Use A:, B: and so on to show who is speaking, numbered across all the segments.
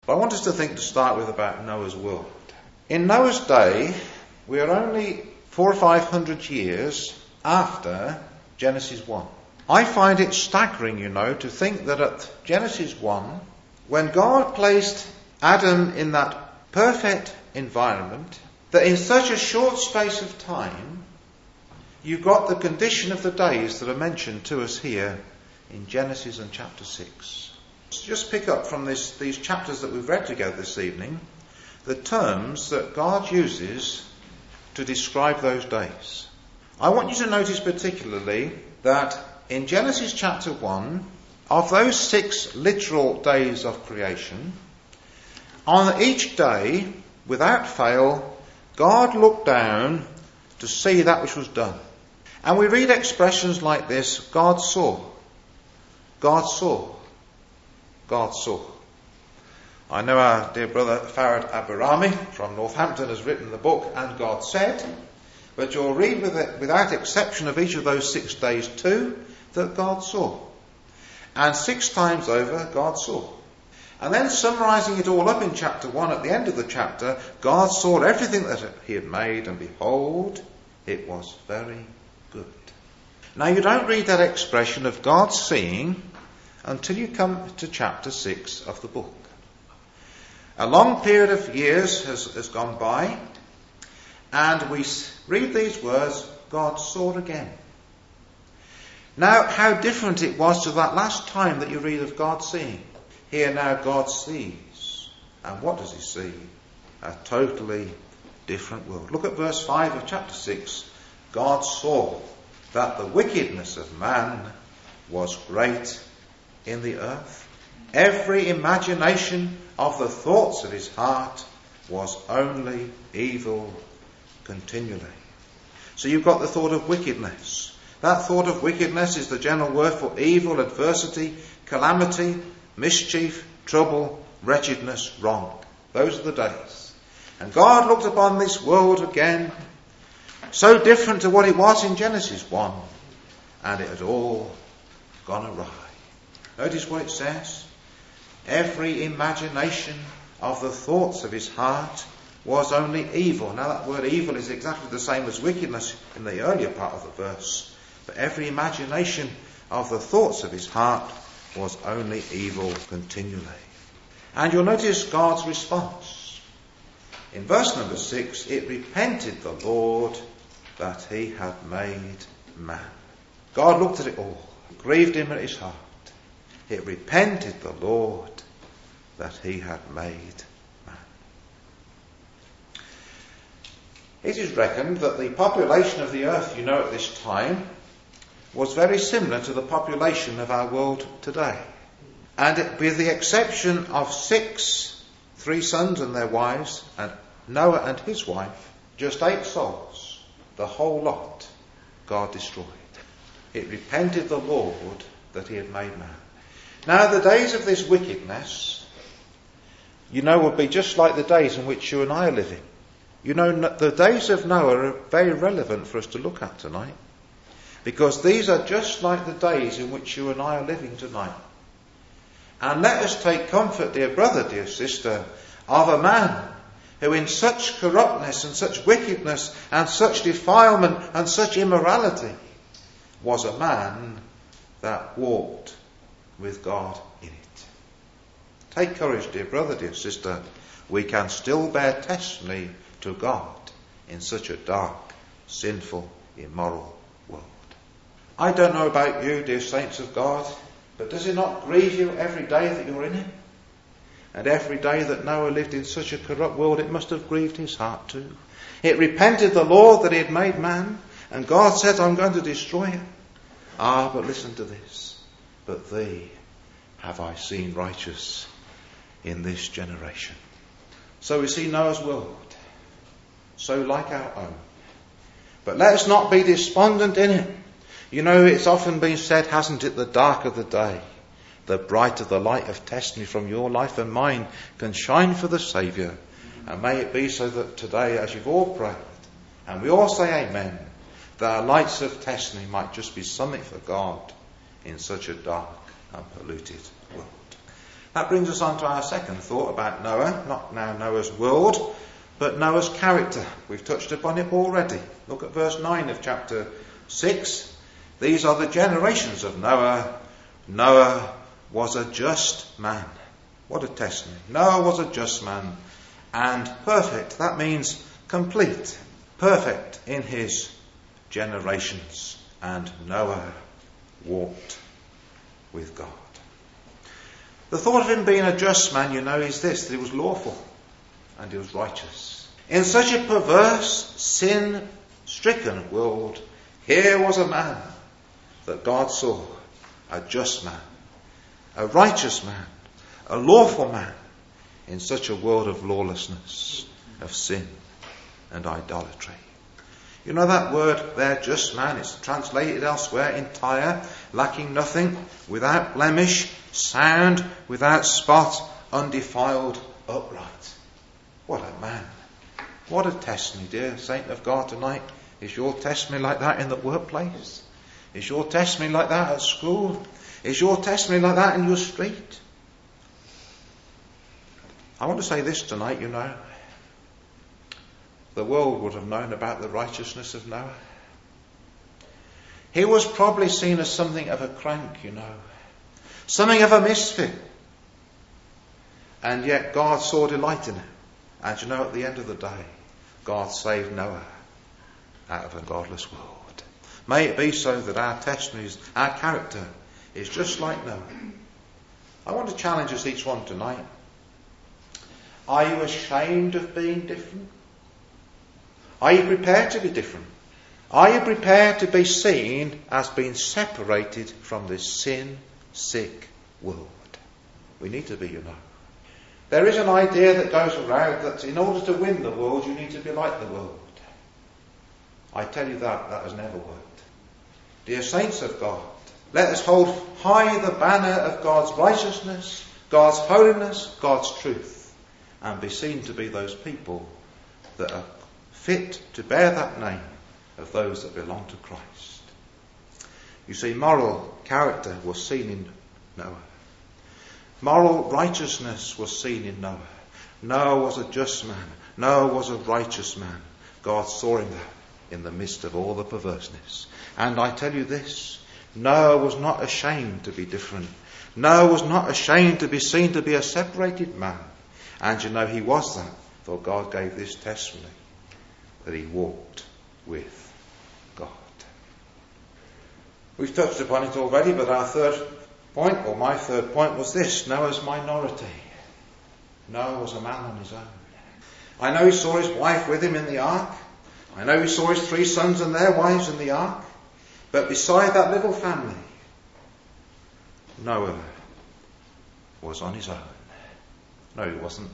A: But I want us to think to start with about Noah's world. In Noah's day, we are only 400 or 500 years after Genesis 1. I find it staggering, to think that at Genesis 1, when God placed Adam in that perfect environment, that in such a short space of time, you've got the condition of the days that are mentioned to us here in Genesis and chapter 6. Let's just pick up from these chapters that we've read together this evening, the terms that God uses to describe those days. I want you to notice particularly that in Genesis chapter 1, of those 6 literal days of creation, on each day, without fail, God looked down to see that which was done. And we read expressions like this: God saw, God saw, God saw. I know our dear brother Farad Abarami from Northampton has written the book And God Said, but you'll read without exception of each of those 6 days too, that God saw. And 6 times over, God saw. And then summarising it all up in chapter 1, at the end of the chapter, God saw everything that he had made, and behold, it was very good. Now you don't read that expression of God seeing until you come to chapter 6 of the book. A long period of years has gone by, and we read these words, God saw again. Now, how different it was to that last time that you read of God seeing. Here now God sees. And what does he see? A totally different world. Look at verse 5 of chapter 6. God saw that the wickedness of man was great in the earth. Every imagination of the thoughts of his heart was only evil continually. So you've got the thought of wickedness. That thought of wickedness is the general word for evil, adversity, calamity, mischief, trouble, wretchedness, wrong. Those are the days. And God looked upon this world again, so different to what it was in Genesis 1, and it had all gone awry. Notice what it says. Every imagination of the thoughts of his heart was only evil. Now that word evil is exactly the same as wickedness in the earlier part of the verse. But every imagination of the thoughts of his heart was only evil continually. And you'll notice God's response. In verse number 6, it repented the Lord that he had made man. God looked at it all. It grieved him at his heart. It repented the Lord that he had made man. It is reckoned that the population of the earth, at this time, was very similar to the population of our world today. And with the exception of 3 sons and their wives, and Noah and his wife, just 8 souls, the whole lot God destroyed. It repented the Lord that he had made man. Now the days of this wickedness, will be just like the days in which you and I are living. The days of Noah are very relevant for us to look at tonight. Because these are just like the days in which you and I are living tonight. And let us take comfort, dear brother, dear sister, of a man who in such corruptness and such wickedness and such defilement and such immorality was a man that walked with God in it. Take courage, dear brother, dear sister. We can still bear testimony to God in such a dark, sinful, immoral world. I don't know about you, dear saints of God, but does it not grieve you every day that you're in it? And every day that Noah lived in such a corrupt world, it must have grieved his heart too. It repented the Lord that he had made man, and God said, I'm going to destroy it. But listen to this. But thee have I seen righteous in this generation. So we see Noah's world, so like our own. But let us not be despondent in it. It's often been said, hasn't it, the dark of the day, the brighter the light of testimony from your life and mine can shine for the Saviour. And may it be so that today, as you've all prayed, and we all say amen, that our lights of testimony might just be something for God in such a dark and polluted world. That brings us on to our second thought about Noah, not now Noah's world, but Noah's character. We've touched upon it already. Look at verse 9 of chapter 6. These are the generations of Noah. Noah was a just man. What a testimony. Noah was a just man and perfect. That means complete, perfect in his generations. And Noah walked with God. The thought of him being a just man, is this, that he was lawful and he was righteous. In such a perverse, sin-stricken world, here was a man that God saw, a just man, a righteous man, a lawful man, in such a world of lawlessness, of sin and idolatry. That word there, just man, it's translated elsewhere, entire, lacking nothing, without blemish, sound, without spot, undefiled, upright. What a man. What a testimony, dear saint of God, tonight. Is your testimony like that in the workplace? Is your testimony like that at school? Is your testimony like that in your street? I want to say this tonight, the world would have known about the righteousness of Noah. He was probably seen as something of a crank, something of a misfit. And yet God saw delight in it. And at the end of the day, God saved Noah out of a godless world. May it be so that our testimonies, our character, is just like Noah. I want to challenge us each one tonight. Are you ashamed of being different? Are you prepared to be different? Are you prepared to be seen as being separated from this sin-sick world? We need to be, There is an idea that goes around that in order to win the world, you need to be like the world. I tell you that has never worked. Dear saints of God, let us hold high the banner of God's righteousness, God's holiness, God's truth, and be seen to be those people that are fit to bear that name of those that belong to Christ. You see, moral character was seen in Noah. Moral righteousness was seen in Noah. Noah was a just man. Noah was a righteous man. God saw him there in the midst of all the perverseness. And I tell you this, Noah was not ashamed to be different. Noah was not ashamed to be seen to be a separated man. And he was that, for God gave this testimony, that he walked with God. We've touched upon it already, but our third point, or my third point, was this: Noah's minority. Noah was a man on his own. I know he saw his wife with him in the ark. I know he saw his 3 sons and their wives in the ark. But beside that little family, Noah was on his own. No, he wasn't.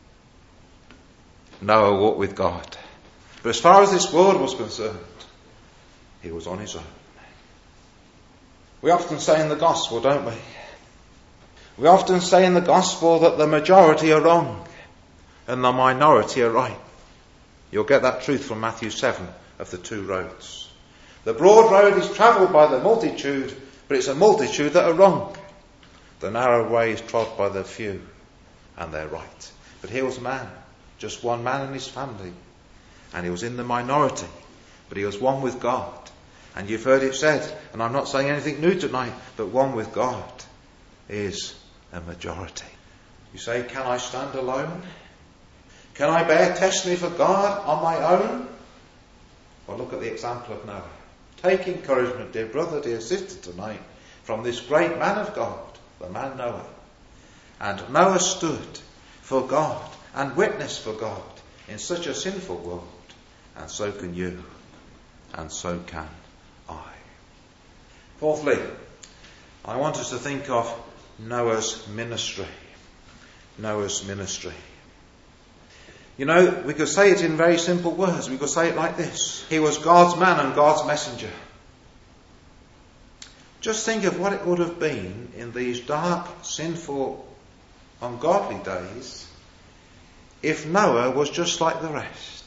A: Noah walked with God. But as far as this world was concerned, he was on his own. We often say in the gospel, don't we? We often say in the gospel that the majority are wrong and the minority are right. You'll get that truth from Matthew 7 of the 2 roads. The broad road is travelled by the multitude, but it's a multitude that are wrong. The narrow way is trod by the few, and they're right. But here was a man, just one man and his family. And he was in the minority, but he was one with God. And you've heard it said, and I'm not saying anything new tonight, but one with God is a majority. You say, can I stand alone? Can I bear testimony for God on my own? Well, look at the example of Noah. Take encouragement, dear brother, dear sister, tonight, from this great man of God, the man Noah. And Noah stood for God and witnessed for God in such a sinful world. And so can you. And so can I. Fourthly, I want us to think of Noah's ministry. Noah's ministry. We could say it in very simple words. We could say it like this: he was God's man and God's messenger. Just think of what it would have been in these dark, sinful, ungodly days if Noah was just like the rest.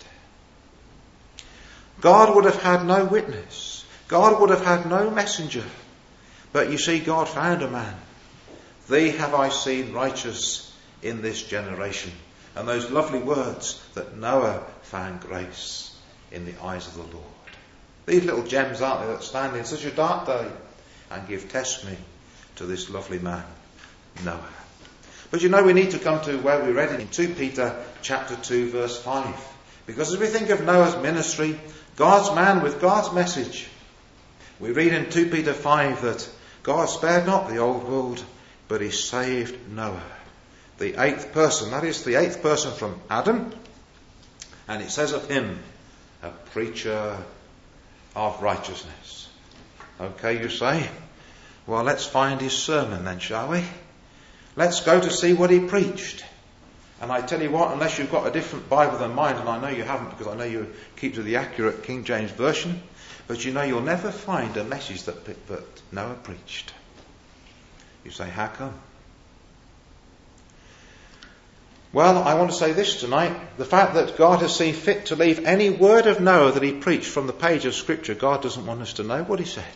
A: God would have had no witness. God would have had no messenger. But you see, God found a man Thee have I seen righteous in this generation. And those lovely words that Noah found grace in the eyes of the Lord. These little gems, aren't they, that stand in such a dark day and give testimony to this lovely man, Noah. But we need to come to where we read it in 2 Peter chapter 2 verse 5. Because as we think of Noah's ministry, God's man with God's message, we read in 2 Peter 5 that God spared not the old world, but he saved Noah, the 8th person. That is the 8th person from Adam. And it says of him, a preacher of righteousness. Okay, you say? Well, let's find his sermon then, shall we? Let's go to see what he preached. And I tell you what, unless you've got a different Bible than mine, and I know you haven't because I know you keep to the accurate King James Version, but you'll never find a message that Noah preached. You say, how come? Well, I want to say this tonight. The fact that God has seen fit to leave any word of Noah that he preached from the page of Scripture, God doesn't want us to know what he said.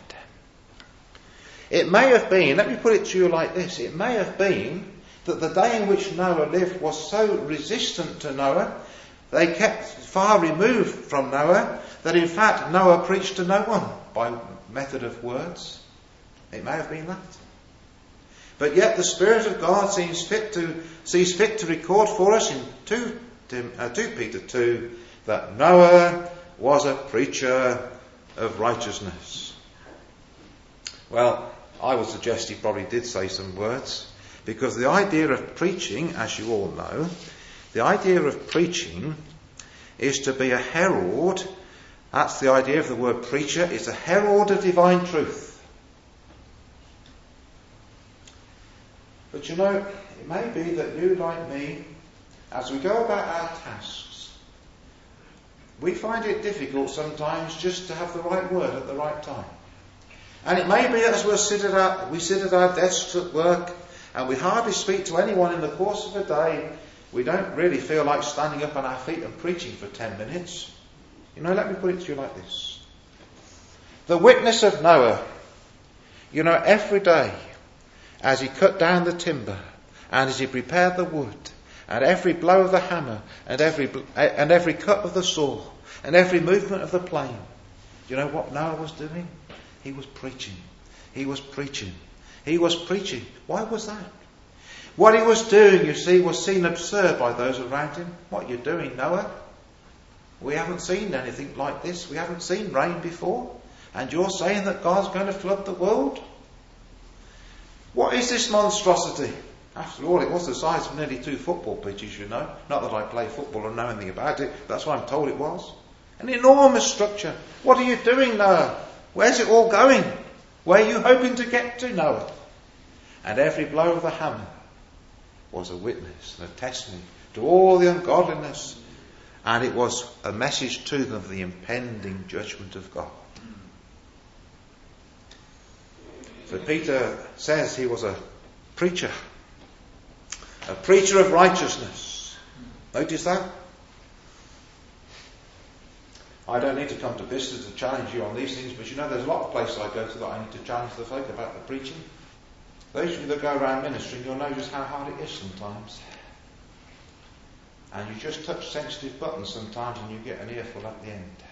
A: It may have been, let me put it to you like this, it may have been that the day in which Noah lived was so resistant to Noah, they kept far removed from Noah, that in fact Noah preached to no one by method of words. It may have been that. But yet the Spirit of God sees fit to record for us in 2 Peter 2 that Noah was a preacher of righteousness. Well, I would suggest he probably did say some words, because the idea of preaching, as you all know, the idea of preaching is to be a herald. That's the idea of the word preacher. It's a herald of divine truth. But it may be that you, like me, as we go about our tasks, we find it difficult sometimes just to have the right word at the right time. And it may be as we sit at our desks at work, and we hardly speak to anyone in the course of a day. We don't really feel like standing up on our feet and preaching for 10 minutes. Let me put it to you like this. The witness of Noah, every day, as he cut down the timber, and as he prepared the wood, and every blow of the hammer, and every cut of the saw, and every movement of the plane, you know what Noah was doing? He was preaching. He was preaching. He was preaching. Why was that? What he was doing, was seen absurd by those around him. What you're doing, Noah? We haven't seen anything like this. We haven't seen rain before. And you're saying that God's going to flood the world? What is this monstrosity? After all, it was the size of nearly 2 football pitches, Not that I play football or know anything about it. That's what I'm told it was. An enormous structure. What are you doing, Noah? Where's it all going? Where are you hoping to get to, Noah? And every blow of the hammer was a witness and a testimony to all the ungodliness. And it was a message to them of the impending judgment of God. So Peter says he was a preacher of righteousness. Notice that? I don't need to come to Bicester to challenge you on these things, but there's a lot of places I go to that I need to challenge the folk about the preaching. Those of you that go around ministering, you'll know just how hard it is sometimes. And you just touch sensitive buttons sometimes and you get an earful at the end.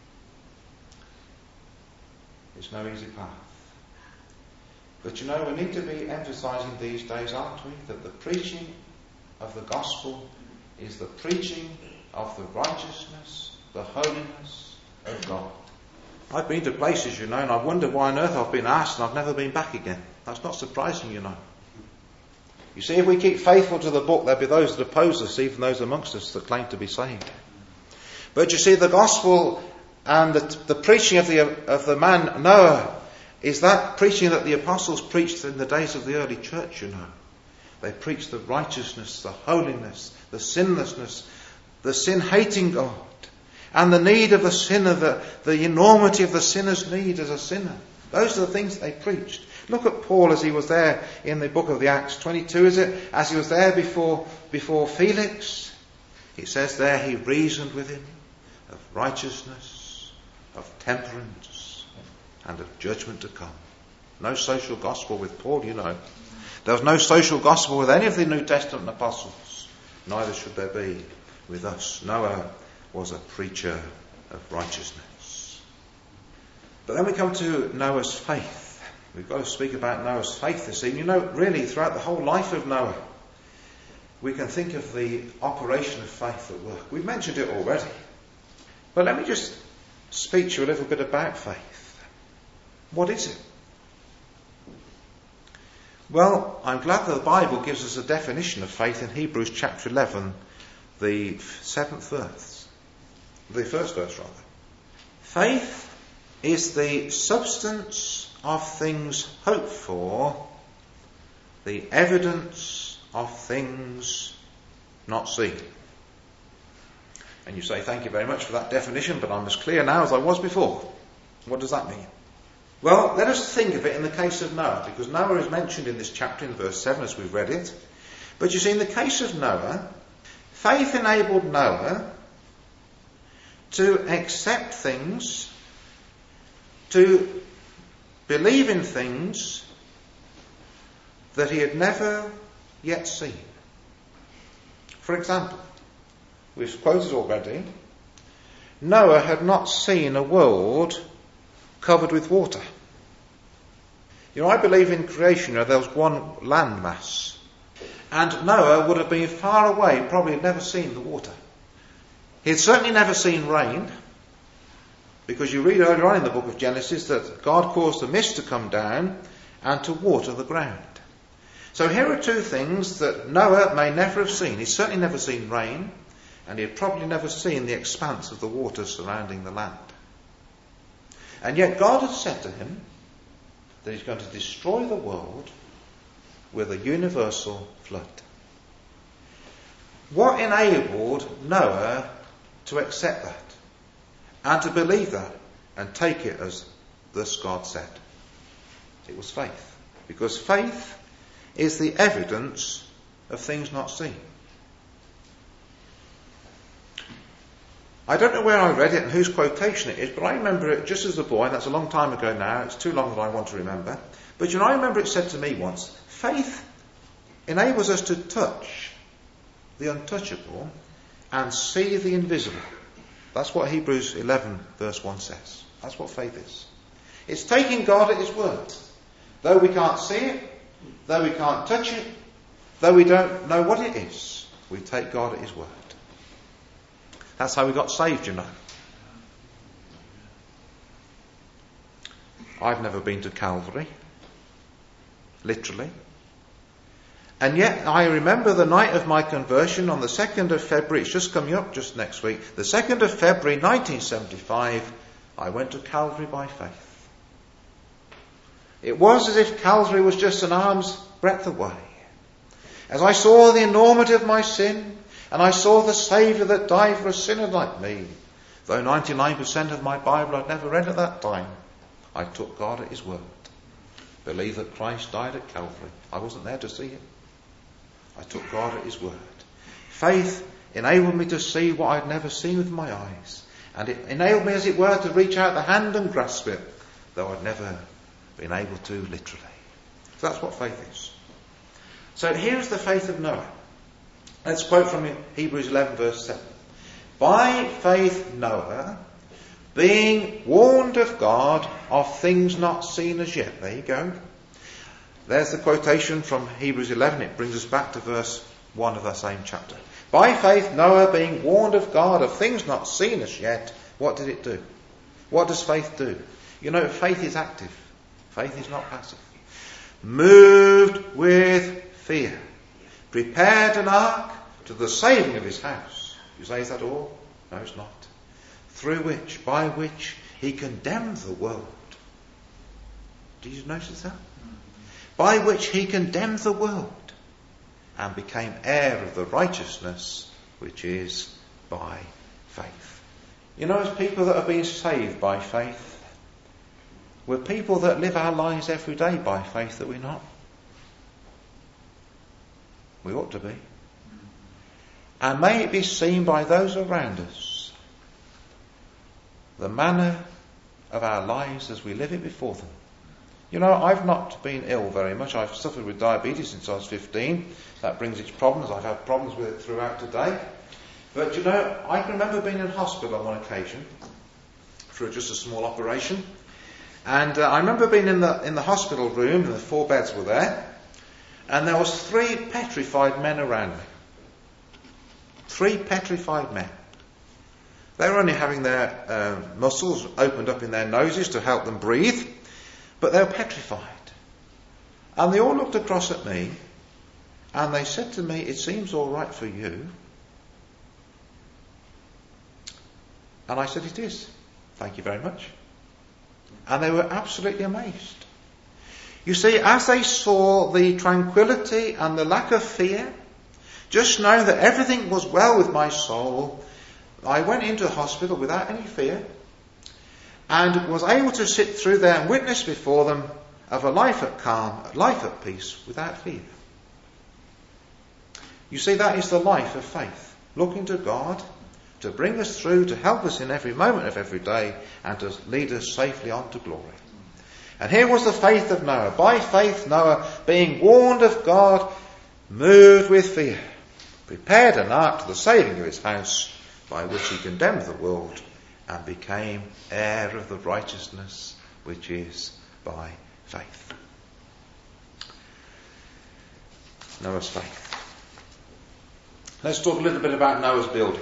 A: It's no easy path. But we need to be emphasising these days, aren't we, that the preaching of the gospel is the preaching of the righteousness, the holiness of God. I've been to places, and I wonder why on earth I've been asked and I've never been back again. That's not surprising, You see, if we keep faithful to the book, there'll be those that oppose us, even those amongst us that claim to be saved. But you see, the gospel and the preaching of the man Noah is that preaching that the apostles preached in the days of the early church, They preached the righteousness, the holiness, the sinlessness, the sin-hating God, and the need of the sinner, the enormity of the sinner's need as a sinner. Those are the things they preached. Look at Paul as he was there in the book of the Acts 22, is it? As he was there before Felix. It says there he reasoned with him of righteousness, of temperance, and of judgment to come. No social gospel with Paul, There There was no social gospel with any of the New Testament apostles. Neither should there be with us. Noah was a preacher of righteousness. But then we come to Noah's faith. We've got to speak about Noah's faith this evening. Really, throughout the whole life of Noah, we can think of the operation of faith at work. We've mentioned it already. But let me just speak to you a little bit about faith. What is it? Well, I'm glad that the Bible gives us a definition of faith in Hebrews chapter 11, the 7th verse. The first verse, rather. Faith is the substance of things hoped for, the evidence of things not seen. And you say, thank you very much for that definition, but I'm as clear now as I was before. What does that mean? Well, let us think of it in the case of Noah, because Noah is mentioned in this chapter in verse 7 as we've read it. But you see, in the case of Noah, faith enabled Noah to accept things, to believe in things that he had never yet seen. For example, we've quoted already, Noah had not seen a world covered with water. I believe in creation there was one land mass, and Noah would have been far away, probably had never seen the water. He had certainly never seen rain, because you read earlier on in the book of Genesis that God caused a mist to come down and to water the ground. So here are two things that Noah may never have seen. He'd certainly never seen rain, and he had probably never seen the expanse of the water surrounding the land. And yet God had said to him that he's going to destroy the world with a universal flood. What enabled Noah to accept that and to believe that and take it as thus God said? It was faith. Because faith is the evidence of things not seen. I don't know where I read it and whose quotation it is, but I remember it just as a boy, and that's a long time ago now. It's too long that I want to remember. But I remember it said to me once, faith enables us to touch the untouchable and see the invisible. That's what Hebrews 11 verse 1 says. That's what faith is. It's taking God at his word. Though we can't see it, though we can't touch it, though we don't know what it is, we take God at his word. That's how we got saved, I've never been to Calvary, literally. And yet I remember the night of my conversion on the 2nd of February, it's just coming up just next week, the 2nd of February 1975, I went to Calvary by faith. It was as if Calvary was just an arm's breadth away. As I saw the enormity of my sin, and I saw the Saviour that died for a sinner like me, though 99% of my Bible I'd never read at that time, I took God at his word. Believe that Christ died at Calvary. I wasn't there to see it. I took God at his word. Faith enabled me to see what I'd never seen with my eyes. And it enabled me, as it were, to reach out the hand and grasp it, though I'd never been able to literally. So that's what faith is. So here's the faith of Noah. Let's quote from Hebrews 11 verse 7. By faith Noah, being warned of God of things not seen as yet. There you go. There's the quotation from Hebrews 11. It brings us back to verse 1 of that same chapter. By faith Noah, being warned of God of things not seen as yet, what did it do? What does faith do? Faith is active. Faith is not passive. Moved with fear, prepared an ark to the saving of his house. You say, is that all? No, it's not. By which he condemned the world. Did you notice that? By which he condemned the world and became heir of the righteousness which is by faith. As people that have been saved by faith, we're people that live our lives every day by faith, that we're not. We ought to be. And may it be seen by those around us, the manner of our lives as we live it before them, You know, I've not been ill very much. I've suffered with diabetes since I was 15. That brings its problems. I've had problems with it throughout today. But you know, I can remember being in hospital on one occasion for just a small operation. And I remember being in the hospital room, and the 4 beds were there. And there was 3 petrified men around me. 3 petrified men. They were only having their muscles opened up in their noses to help them breathe. But they were petrified. And they all looked across at me, and they said to me, "It seems all right for you." And I said, "It is. Thank you very much." And they were absolutely amazed. You see, as they saw the tranquility and the lack of fear, just knowing that everything was well with my soul, I went into the hospital without any fear, and was able to sit through there and witness before them of a life at calm, a life at peace, without fear. You see, that is the life of faith. Looking to God to bring us through, to help us in every moment of every day, and to lead us safely on to glory. And here was the faith of Noah. By faith, Noah, being warned of God, moved with fear, prepared an ark to the saving of his house, by which he condemned the world, and became heir of the righteousness which is by faith. Noah's faith. Let's talk a little bit about Noah's building.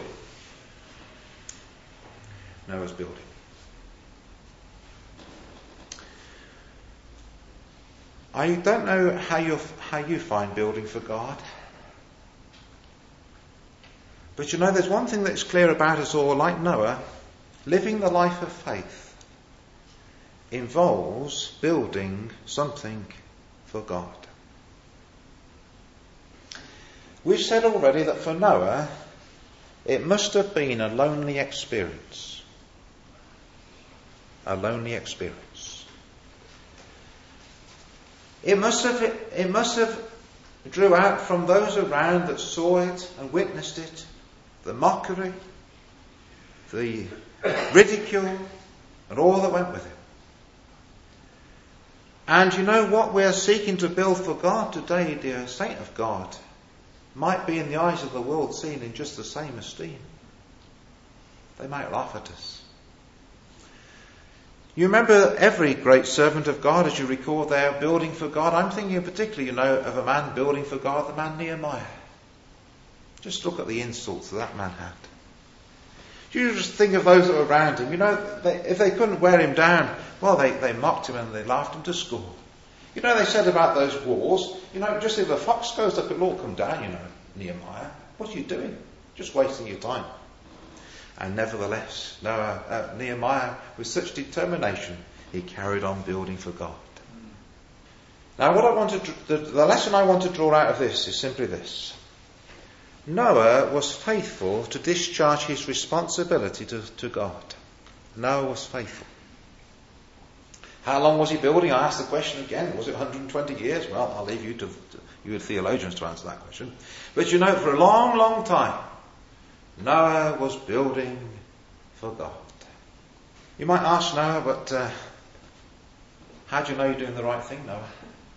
A: Noah's building. I don't know how you find building for God. But you know, there's one thing that's clear about us all, like Noah. Living the life of faith involves building something for God. We've said already that for Noah, it must have been a lonely experience. A lonely experience. It must have drew out from those around that saw it and witnessed it the mockery, the ridicule, and all that went with it. And you know what we're seeking to build for God today, dear saint of God, might be in the eyes of the world seen in just the same esteem. They might laugh at us. You remember every great servant of God, as you record there, building for God. I'm thinking particularly, you know, of a man building for God, the man Nehemiah. Just look at the insults that man had. You just think of those that were around him. You know, if they couldn't wear him down, well, they mocked him and they laughed him to scorn. You know, they said about those walls, you know, just if a fox goes up, it'll all come down, you know, Nehemiah. What are you doing? Just wasting your time. And nevertheless, Nehemiah, with such determination, he carried on building for God. Now, the lesson I want to draw out of this is simply this. Noah was faithful to discharge his responsibility to God. Noah was faithful. How long was he building? I asked the question again. Was it 120 years? Well, I'll leave you theologians to answer that question. But you know, for a long, long time, Noah was building for God. You might ask Noah, but how do you know you're doing the right thing, Noah?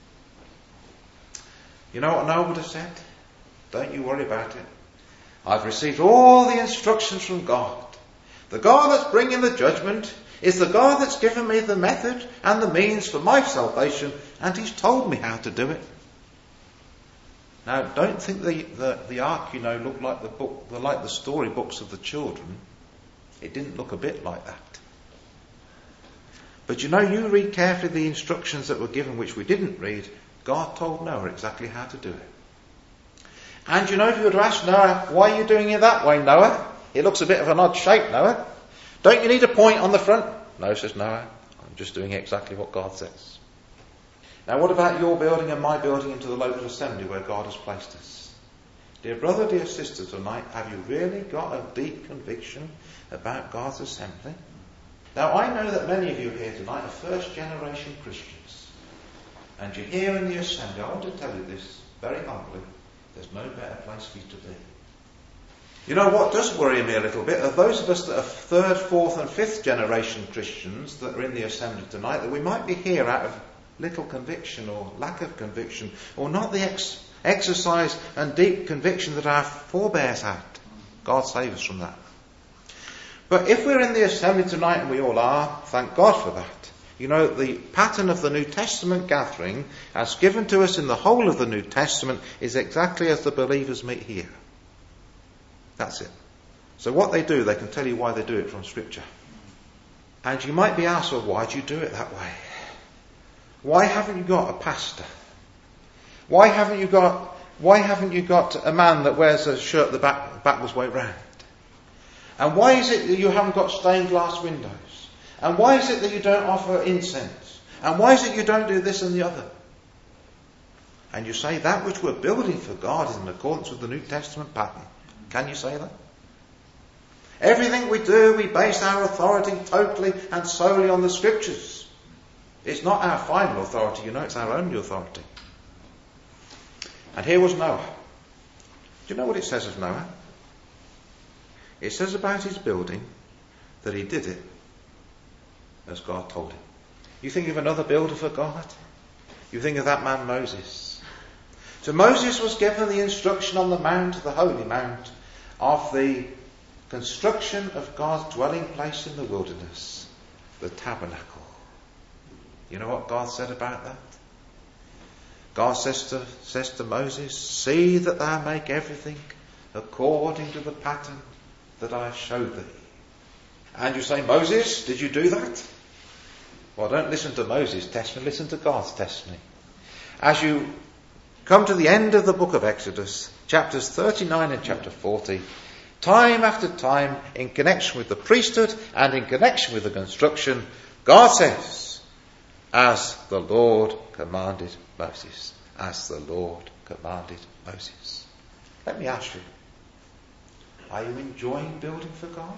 A: You know what Noah would have said? Don't you worry about it. I've received all the instructions from God. The God that's bringing the judgment is the God that's given me the method and the means for my salvation, and he's told me how to do it. Now, don't think the ark, you know, looked like the story books of the children. It didn't look a bit like that. But you know, you read carefully the instructions that were given, which we didn't read. God told Noah exactly how to do it. And you know, if you were to ask Noah, why are you doing it that way, Noah? It looks a bit of an odd shape, Noah. Don't you need a point on the front? No, says Noah. I'm just doing exactly what God says. Now, what about your building and my building into the local assembly where God has placed us? Dear brother, dear sister, tonight, have you really got a deep conviction about God's assembly? Now, I know that many of you here tonight are first generation Christians. And you're here in the assembly. I want to tell you this very humbly. There's no better place for you to be. You know what does worry me a little bit are those of us that are third, fourth and fifth generation Christians that are in the assembly tonight, that we might be here out of little conviction or lack of conviction, or not the exercise and deep conviction that our forebears had. God save us from that. But if we're in the assembly tonight, and we all are, thank God for that. You know, the pattern of the New Testament gathering, as given to us in the whole of the New Testament, is exactly as the believers meet here. That's it. So what they do, they can tell you why they do it from Scripture. And you might be asked, well, why do you do it that way? Why haven't you got a pastor? Why haven't you got a man that wears a shirt the backwards way round? And why is it that you haven't got stained glass windows? And why is it that you don't offer incense? And why is it you don't do this and the other? And you say that which we're building for God is in accordance with the New Testament pattern. Can you say that? Everything we do, we base our authority totally and solely on the Scriptures. It's not our final authority, you know, it's our only authority. And here was Noah. Do you know what it says of Noah? It says about his building that he did it as God told him. You think of another builder for God? You think of that man Moses. So Moses was given the instruction on the mount, the holy mount, of the construction of God's dwelling place in the wilderness, the tabernacle. You know what God said about that? God says to Moses, see that thou make everything according to the pattern that I have showed thee. And you say, Moses, did you do that? Well, don't listen to Moses' testimony, listen to God's testimony. As you come to the end of the book of Exodus, chapters 39 and chapter 40, time after time, in connection with the priesthood and in connection with the construction, God says, as the Lord commanded Moses. As the Lord commanded Moses. Let me ask you, are you enjoying building for God?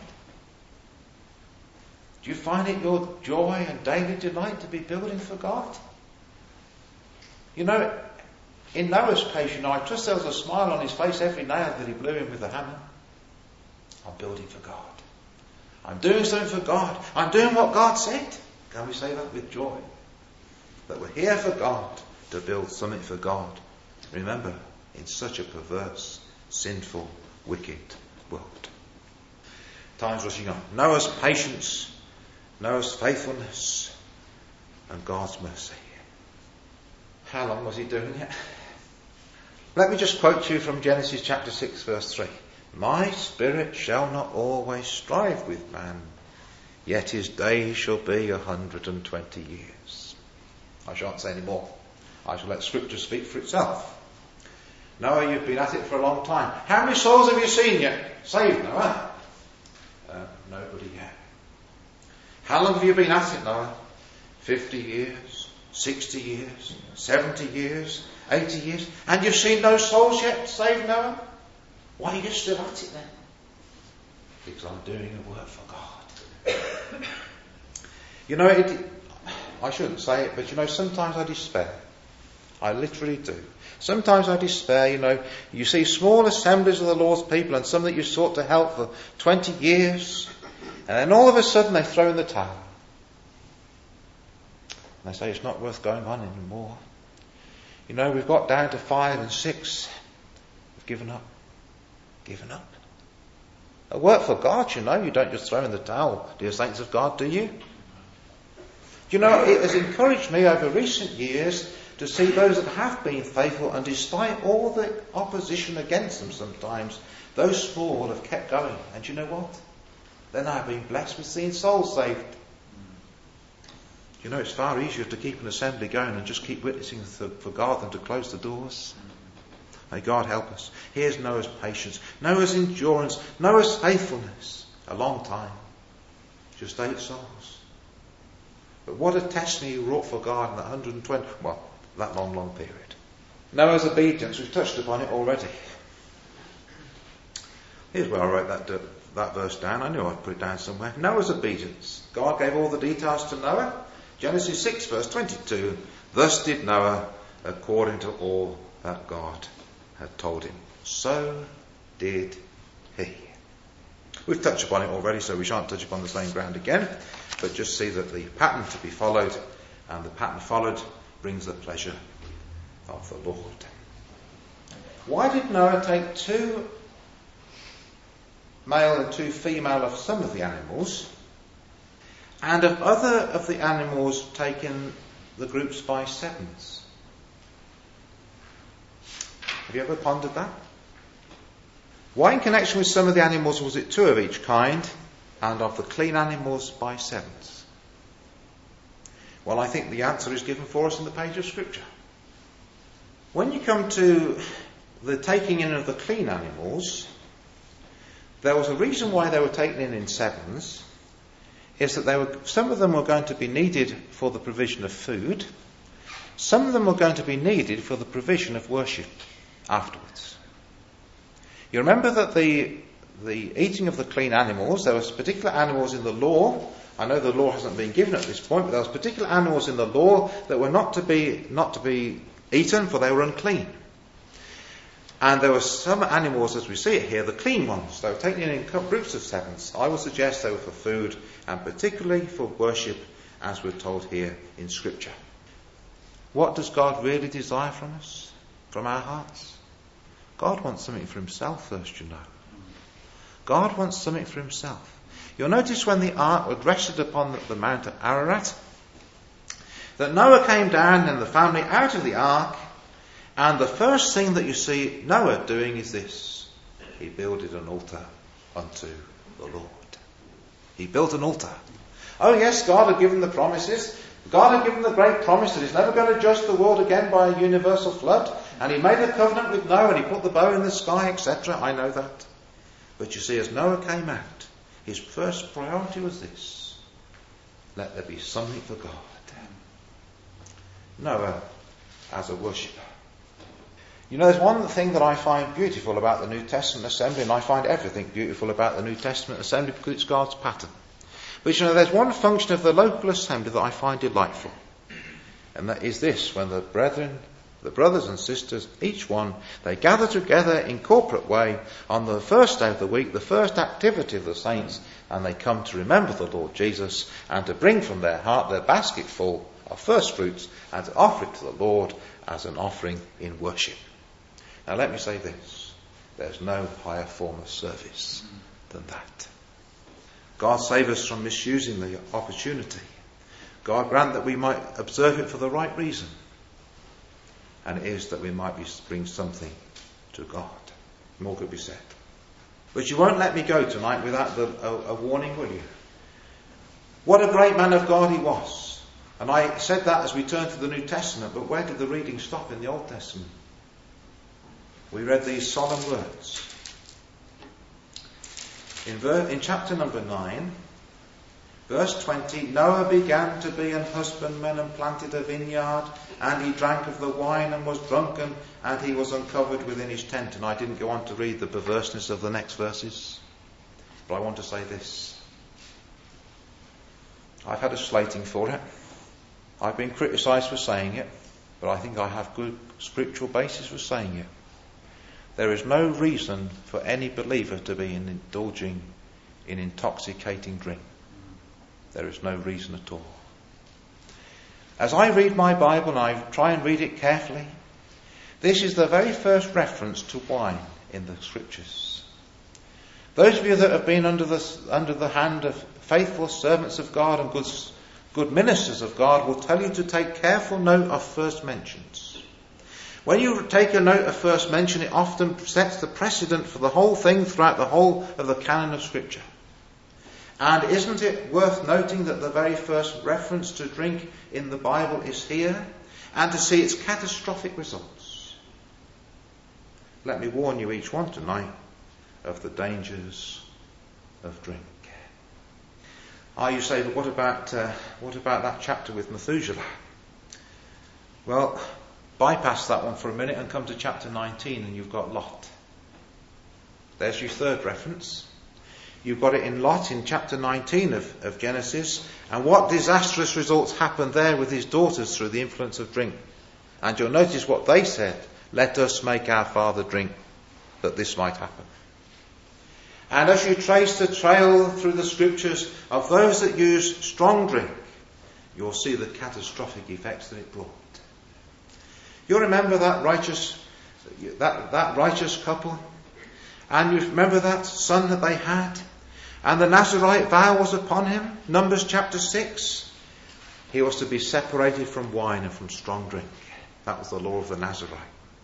A: Do you find it your joy and daily delight to be building for God? You know, in Noah's case, I trust there was a smile on his face every nail that he blew in with the hammer. I'm building for God. I'm doing something for God. I'm doing what God said. Can we say that with joy? That we're here for God, to build something for God. Remember, in such a perverse, sinful, wicked world. Time's rushing on. Noah's patience, Noah's faithfulness, and God's mercy. How long was he doing it? Let me just quote you from Genesis chapter 6 verse 3. My spirit shall not always strive with man, yet his days shall be 120 years. I shan't say any more. I shall let Scripture speak for itself. Noah, you've been at it for a long time. How many souls have you seen yet saved, Noah? Nobody yet. How long have you been at it, Noah? 50 years, 60 years, 70 years, 80 years. And you've seen no souls yet saved, Noah? Why are you still at it then? Because I'm doing a work for God. I shouldn't say it, but sometimes I despair. I literally do. Sometimes I despair, you see small assemblies of the Lord's people and some that you sought to help for 20 years, and then all of a sudden they throw in the towel. And they say it's not worth going on anymore. We've got down to 5 and 6. We've given up. Given up. A work for God, you don't just throw in the towel, dear saints of God, do you? It has encouraged me over recent years to see those that have been faithful, and despite all the opposition against them sometimes, those small have kept going. And you know what? They're now being blessed with seeing souls saved. It's far easier to keep an assembly going and just keep witnessing for God than to close the doors. May God help us. Here's Noah's patience, Noah's endurance, Noah's faithfulness. A long time. Just 8 souls. But what a testimony he wrought for God in that 120, that long period. Noah's obedience, we've touched upon it already. Here's where I wrote that verse down. I knew I'd put it down somewhere. Noah's obedience. God gave all the details to Noah. Genesis 6 verse 22. Thus did Noah according to all that God had told him. So did he. We've touched upon it already, so we shan't touch upon the same ground again, but just see that the pattern to be followed, and the pattern followed brings the pleasure of the Lord. Why did Noah take 2 male and 2 female of some of the animals, and of other of the animals taken the groups by 7s? Have you ever pondered that? Why in connection with some of the animals was it 2 of each kind, and of the clean animals by 7s? Well, I think the answer is given for us in the page of Scripture. When you come to the taking in of the clean animals, there was a reason why they were taken in 7s, is that some of them were going to be needed for the provision of food, some of them were going to be needed for the provision of worship afterwards. You remember that the eating of the clean animals, there was particular animals in the law. I know the law hasn't been given at this point, but there was particular animals in the law that were not to be eaten, for they were unclean. And there were some animals, as we see it here, the clean ones. They were taken in groups of 7s. I would suggest they were for food, and particularly for worship, as we're told here in Scripture. What does God really desire from us, from our hearts? God wants something for himself first, you know. God wants something for himself. You'll notice when the ark was rested upon the Mount of Ararat, that Noah came down and the family out of the ark, and the first thing that you see Noah doing is this. He builded an altar unto the Lord. He built an altar. Oh yes, God had given the promises. God had given the great promise that he's never going to judge the world again by a universal flood. And he made a covenant with Noah and he put the bow in the sky, etc. I know that. But you see, as Noah came out, his first priority was this. Let there be something for God. Noah as a worshipper. You know, there's one thing that I find beautiful about the New Testament assembly, and I find everything beautiful about the New Testament assembly because it's God's pattern. But you know, there's one function of the local assembly that I find delightful. And that is this: when the brothers and sisters, each one, they gather together in corporate way on the first day of the week, the first activity of the saints, and they come to remember the Lord Jesus and to bring from their heart their basket full of first fruits and to offer it to the Lord as an offering in worship. Now let me say this: there's no higher form of service than that. God save us from misusing the opportunity. God grant that we might observe it for the right reason. And it is that we might bring something to God. More could be said. But you won't let me go tonight without a warning, will you? What a great man of God he was. And I said that as we turn to the New Testament, but where did the reading stop in the Old Testament? We read these solemn words. In chapter number 9, verse 20, Noah began to be an husbandman and planted a vineyard, and he drank of the wine and was drunken, and he was uncovered within his tent. And I didn't go on to read the perverseness of the next verses, but I want to say this. I've had a slating for it. I've been criticised for saying it, but I think I have good scriptural basis for saying it. There is no reason for any believer to be indulging in intoxicating drink. There is no reason at all. As I read my Bible, and I try and read it carefully, this is the very first reference to wine in the Scriptures. Those of you that have been under the hand of faithful servants of God and good ministers of God will tell you to take careful note of first mentions. When you take a note of first mention, it often sets the precedent for the whole thing throughout the whole of the canon of Scripture. And isn't it worth noting that the very first reference to drink in the Bible is here, and to see its catastrophic results? Let me warn you each one tonight of the dangers of drink. You say, but what about that chapter with Methuselah? Well, bypass that one for a minute and come to chapter 19 and you've got Lot. There's your third reference. You've got it in Lot in chapter 19 of Genesis, and what disastrous results happened there with his daughters through the influence of drink. And you'll notice what they said: let us make our father drink, that this might happen. And as you trace the trail through the Scriptures of those that use strong drink, you'll see the catastrophic effects that it brought. You remember that righteous couple? And you remember that son that they had? And the Nazirite vow was upon him. Numbers chapter 6. He was to be separated from wine and from strong drink. That was the law of the Nazirite.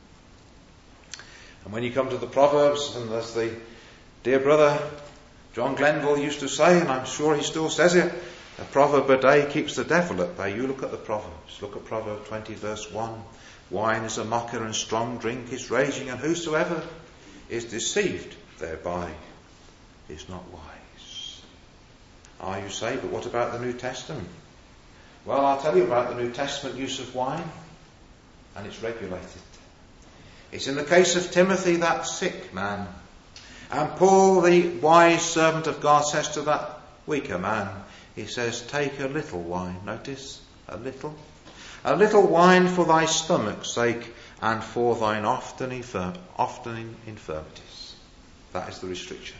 A: And when you come to the Proverbs, and as the dear brother John Glenville used to say, and I'm sure he still says it, a proverb a day keeps the devil at bay. You look at the Proverbs. Look at Proverb 20 verse 1. Wine is a mocker and strong drink is raging, and whosoever is deceived thereby is not wise. Ah, you say, but what about the New Testament? Well, I'll tell you about the New Testament use of wine, and it's regulated. It's in the case of Timothy, that sick man. And Paul, the wise servant of God, says to that weaker man, he says, take a little wine. Notice, a little. A little wine for thy stomach's sake and for thine often infirmities. That is the restriction.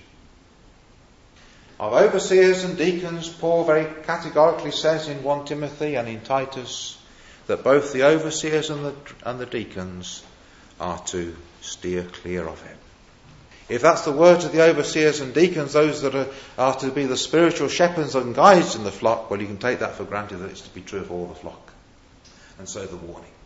A: Of overseers and deacons, Paul very categorically says in 1 Timothy and in Titus that both the overseers and the deacons are to steer clear of it. If that's the words of the overseers and deacons, those that are to be the spiritual shepherds and guides in the flock, well, you can take that for granted that it's to be true of all the flock. And so the warning.